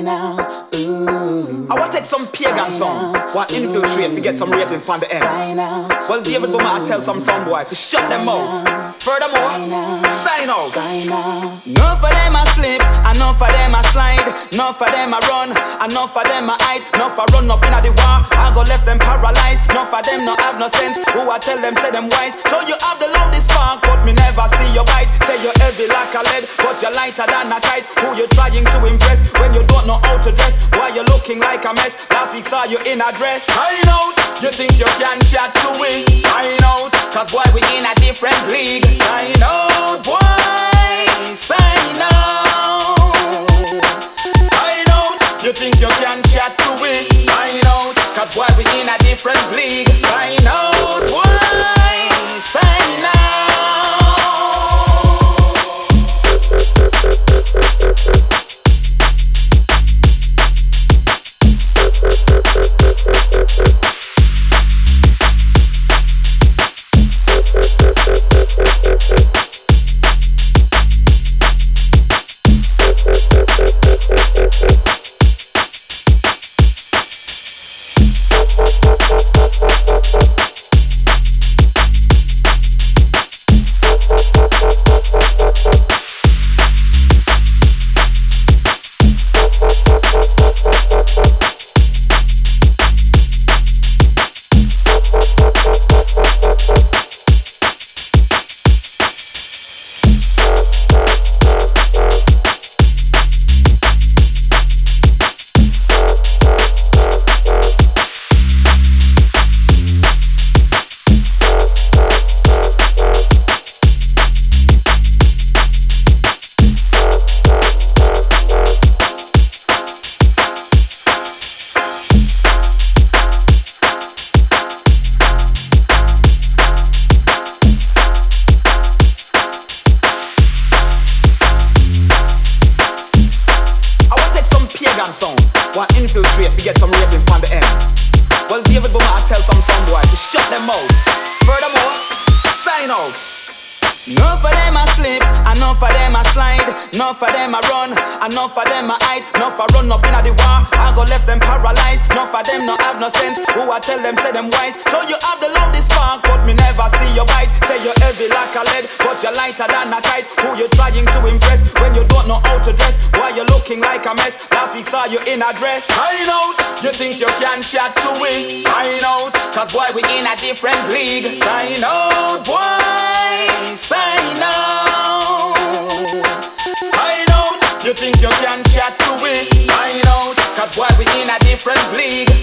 Sign out. Ooh. I want to take some pagan songs, want infiltrate to get some ratings on the end. Sign out. Well, David Boomer, I tell some boy to shut them out. Furthermore, sign out. Enough of them a slip, enough of them a slide, enough of them a run, enough of them a hide, enough a run up inna the war. I go left them paralyzed. Enough of them no have no sense. Who I tell them say them wise. So you have the loudest spark, but me never see your bite. Say you're heavy like a lead, but you're lighter than a kite. Who you trying to impress when you don't know how to dress? Why you looking like a mess? Last week saw you in a dress. Sign out. You think you can chat to win? Sign out. Cause boy we in a different league. Sign out, boy. Sign out. Sign out. You think you can chat to win? Sign out. Cause boy we in a different league. Sign out, boy. Sign out. Want infiltrate to get some ratings on the end. Well, David Boomer, I tell some boy to shut them out. Furthermore, sign out. Enough of them a slip, enough of them a slide, enough of them a run, enough of them a hide, enough a run up inna the war. I go left them paralyzed. Enough of them no have no sense. Who I tell them say them wise. So you have the loudest spark, but me never see your bite. Say you're heavy like a lead, but you're lighter than a kite. Who you trying to impress when you don't know how to dress? Why you looking like a mess? Last week saw you in a dress. Sign out. You think you can chat to win? Sign out. Cause boy we in a different league. Sign out, boy. Sign out. Sign out. You think you can chat to win? Sign out. Cause boy we in a different league.